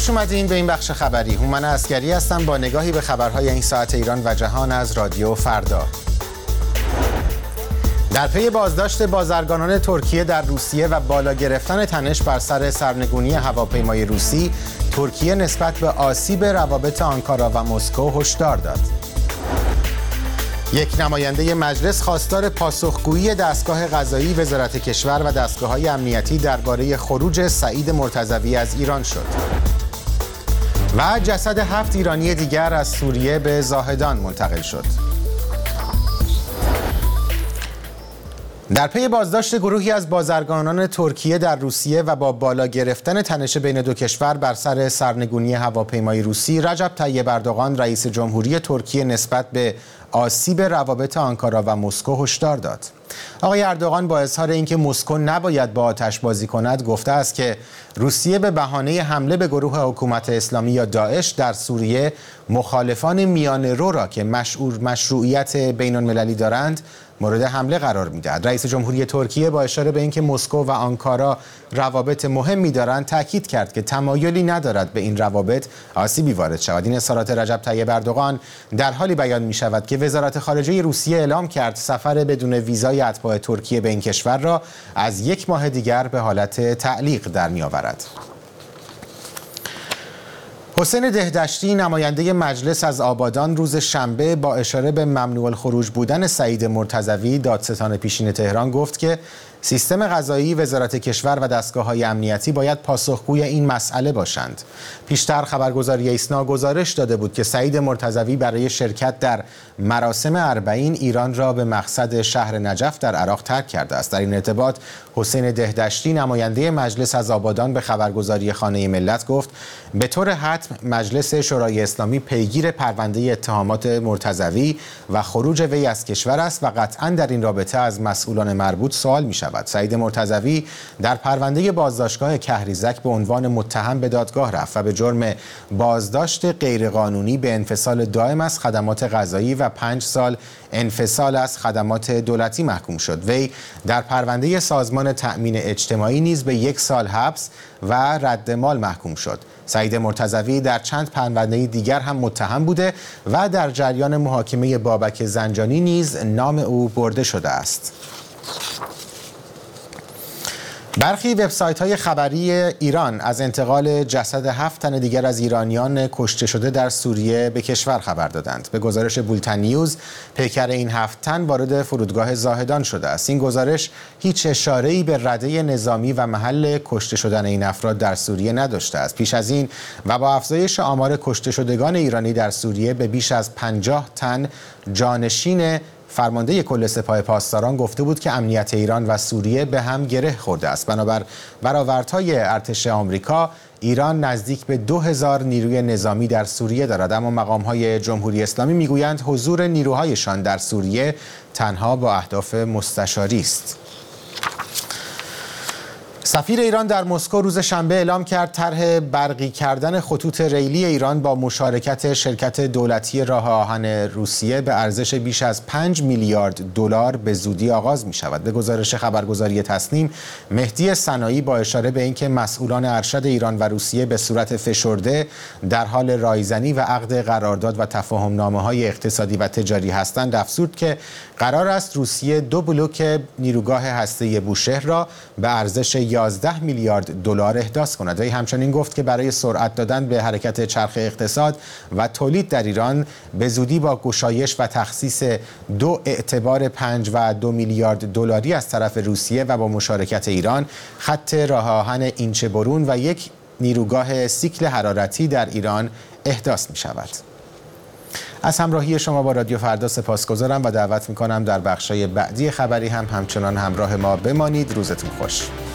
خوش اومدین به این بخش خبری. هومن عسگری هستم با نگاهی به خبرهای این ساعت ایران و جهان از رادیو فردا. در پی بازداشت بازرگانان ترکیه در روسیه و بالا گرفتن تنش بر سر سرنگونی هواپیمای روسی، ترکیه نسبت به آسیب روابط آنکارا و مسکو هشدار داد. یک نماینده مجلس خواستار پاسخگویی دستگاه قضایی وزارت کشور و دستگاه‌های امنیتی درباره خروج سعید مرتضوی از ایران شد. و جسد 7 ایرانی دیگر از سوریه به زاهدان منتقل شد. در پی بازداشت گروهی از بازرگانان ترکیه در روسیه و با بالا گرفتن تنش بین دو کشور بر سر سرنگونی هواپیمای روسی، رجب طیب اردوغان رئیس جمهوری ترکیه نسبت به آسیب روابط آنکارا و مسکو هشدار داد. آقای اردوغان با اظهار اینکه مسکو نباید با آتش بازی کند گفته است که روسیه به بهانه حمله به گروه حکومت اسلامی یا داعش در سوریه مخالفان میانه‌رو را که مشروعیت بین‌المللی دارند مورد حمله قرار می‌دهد. رئیس جمهوری ترکیه با اشاره به اینکه مسکو و آنکارا روابط مهمی دارند تاکید کرد که تمایلی ندارد به این روابط آسیبی وارد شود. این اظهارات رجب طیب اردوغان در حالی بیان می‌شود که وزارت خارجه روسیه اعلام کرد سفر بدون ویزای اتباع ترکیه به این کشور را از 1 ماه دیگر به حالت تعلیق در می‌آورد. حسین دهدشتی نماینده مجلس از آبادان روز شنبه با اشاره به ممنوع الخروج بودن سعید مرتضوی دادستان پیشین تهران گفت که سیستم قضایی وزارت کشور و دستگاه‌های امنیتی باید پاسخگوی این مسئله باشند. پیشتر خبرگزاری ایسنا گزارش داده بود که سعید مرتضوی برای شرکت در مراسم اربعین ایران را به مقصد شهر نجف در عراق ترک کرده است. در این ارتباط حسین دهدشتی نماینده مجلس از آبادان به خبرگزاری خانه ملت گفت به طور حتم مجلس شورای اسلامی پیگیر پرونده اتهامات مرتضوی و خروج وی از کشور است و قطعاً در این رابطه از مسئولان مربوط سوال می‌شود. سعید مرتضوی در پرونده بازداشتگاه کهریزک به عنوان متهم به دادگاه رفت و به جرم بازداشت غیرقانونی به انفصال دائم از خدمات قضایی و 5 سال انفصال از خدمات دولتی محکوم شد. وی در پرونده سازمان تأمین اجتماعی نیز به 1 سال حبس و رد مال محکوم شد. سعید مرتضوی در چند پرونده دیگر هم متهم بوده و در جریان محاکمه بابک زنجانی نیز نام او برده شده است. برخی وبسایت‌های خبری ایران از انتقال جسد 7 تن دیگر از ایرانیان کشته شده در سوریه به کشور خبر دادند. به گزارش بولتن نیوز، پیکر این 7 تن وارد فرودگاه زاهدان شده است. این گزارش هیچ اشاره‌ای به رده نظامی و محل کشته شدن این افراد در سوریه نداشته است. پیش از این و با افزایش آمار کشته شدگان ایرانی در سوریه به بیش از 50 تن، جانشین فرمانده کل سپاه پاسداران گفته بود که امنیت ایران و سوریه به هم گره خورده است. بنابر برآوردهای ارتش آمریکا، ایران نزدیک به 2000 نیروی نظامی در سوریه دارد، اما مقام‌های جمهوری اسلامی میگویند حضور نیروهایشان در سوریه تنها با اهداف مستشاری است. سفیر ایران در مسکو روز شنبه اعلام کرد طرح برقی کردن خطوط ریلی ایران با مشارکت شرکت دولتی راه آهن روسیه به ارزش بیش از 5 میلیارد دلار به زودی آغاز می شود. به گزارش خبرگزاری تصنیم، مهدی سنایی با اشاره به اینکه مسئولان ارشد ایران و روسیه به صورت فشرده در حال رایزنی و عقد قرارداد و تفاهم‌نامه‌های اقتصادی و تجاری هستند، افزود که قرار است روسیه 2 بلوک نیروگاه هسته‌ای بوشهر را به ارزش 11 میلیارد دلار احداث کند. وی همچنین گفت که برای سرعت دادن به حرکت چرخ اقتصاد و تولید در ایران به زودی با گشایش و تخصیص 2 اعتبار 5 و 2 میلیارد دلاری از طرف روسیه و با مشارکت ایران، خط راه آهن اینچه برون و 1 نیروگاه سیکل حرارتی در ایران احداث می شود. از همراهی شما با رادیو فردا سپاسگزارم و دعوت می‌کنم در بخش‌های بعدی خبری هم همچنان همراه ما بمانید. روزتون خوش.